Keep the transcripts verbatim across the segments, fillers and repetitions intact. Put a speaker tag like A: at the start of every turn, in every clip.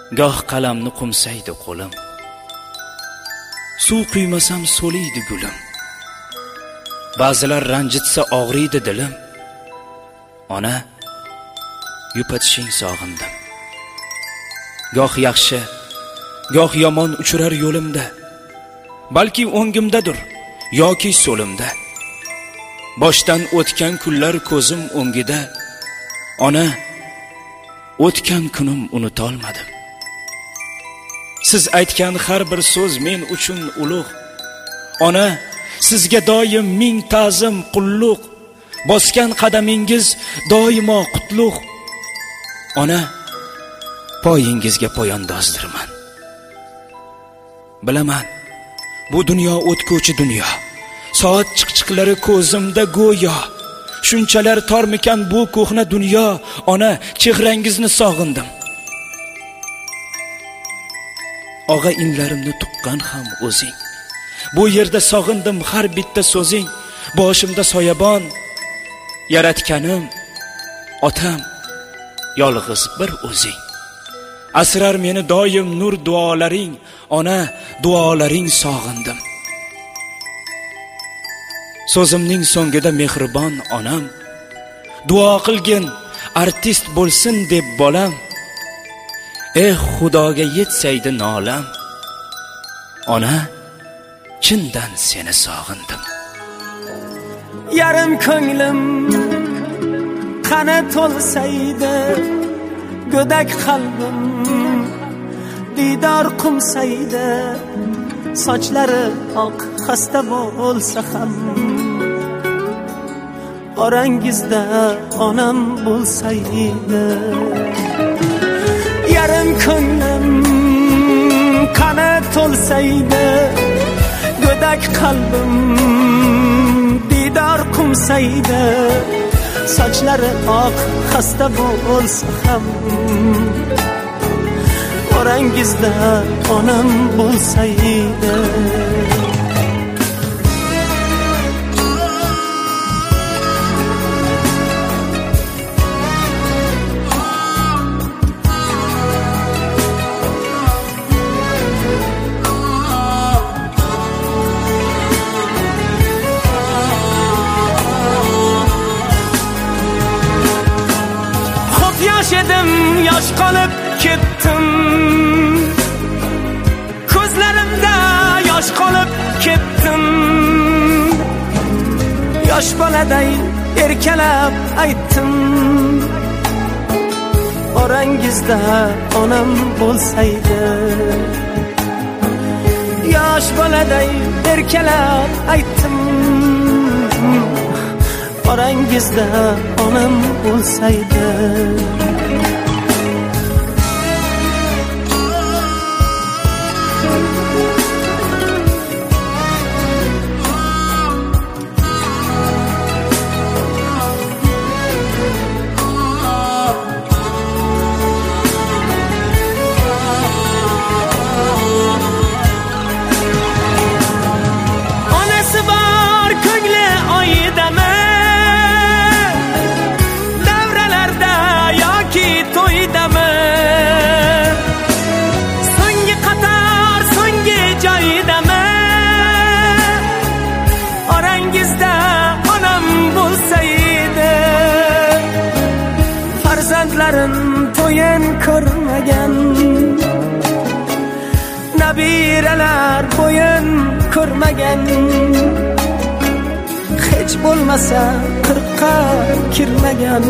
A: goh qalamni qumsaydi qo'lim. Suv quymasam so'liydi gulim. Ba'zilar ranjitsa og'riydi dilim. Ona, yupatishing sog'indim. Goh yaxshi, goh yomon uchurar yo'limda. Balki o'ngimdadir yoki so'limda. Boshdan o'tgan kunlar ko'zim o'ngida. Ona, o'tgan kunim unutolmadim. Siz aytgan har bir so'z men uchun ulug'. Ona, sizga doim ming ta'zim qulluq. Bosgan qadamingiz doimo qutlug'. Ona, poyingizga poyandozdirman. Bilaman, bu dunyo o'tko'chi dunyo. Soat chiqchiqlari ko'zimda go'yo. Shunchalar tormikan bu ko'hna dunyo. Ona, chehrangizni sog'indim. Og'a inlarimni tuqqan ham o'zing. Bu yerda sog'indim har bitta so'zing. Boshimda soyabon, yaratganim otam, yolg'iz bir o'zing. Asrar meni doim nur duolaring. Ona, duolaring sog'indim. So'zimning so'ngida mehribon onam, duo qilgin artist bo'lsin deb bolam. Eh, Xudoga yetsaydi nolam. Ona, chindan seni sog'indim.
B: Yarim ko'nglim qana to'lsaydi, go'dak qalbim didor qumsaydi, sochlari oq xasta bo'lsa ham, orangizda onam bo'lsaydi. Yarim ko'nglim qana to'lsaydi, go'dak qalbim didor qumsaydi, sochlari oq xasta bo'lsa ham, orangizda onam bo'lsaydi. Edim, yosh qolib ketdim, ko'zlarimda yosh qolib ketdim. Yosh boladay erkalab aytdim, orangizda onam bo'lsaydi. Yosh boladay erkalab aytdim, orangizda onam bo'lsaydi. Farzandlarim to'yin ko'rmagan, nabiralar bo'yin ko'rmagan. Hech bo'lmasa qirqqa kirmagan,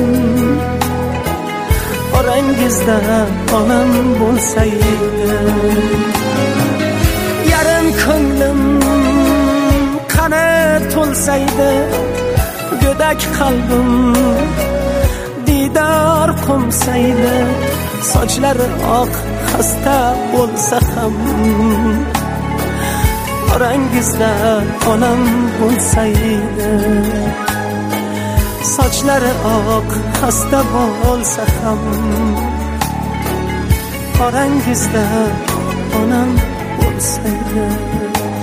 B: orangizda onam bo'lsaydi. Yarim ko'nglim qana to'lsaydi, go'dak qalbim didor qumsaydi, sochlari oq xasta bo'lsa ham, orangizda onam bo'lsaydi. Sochlari oq xasta bo'lsa ham, orangizda onam bo'lsaydi.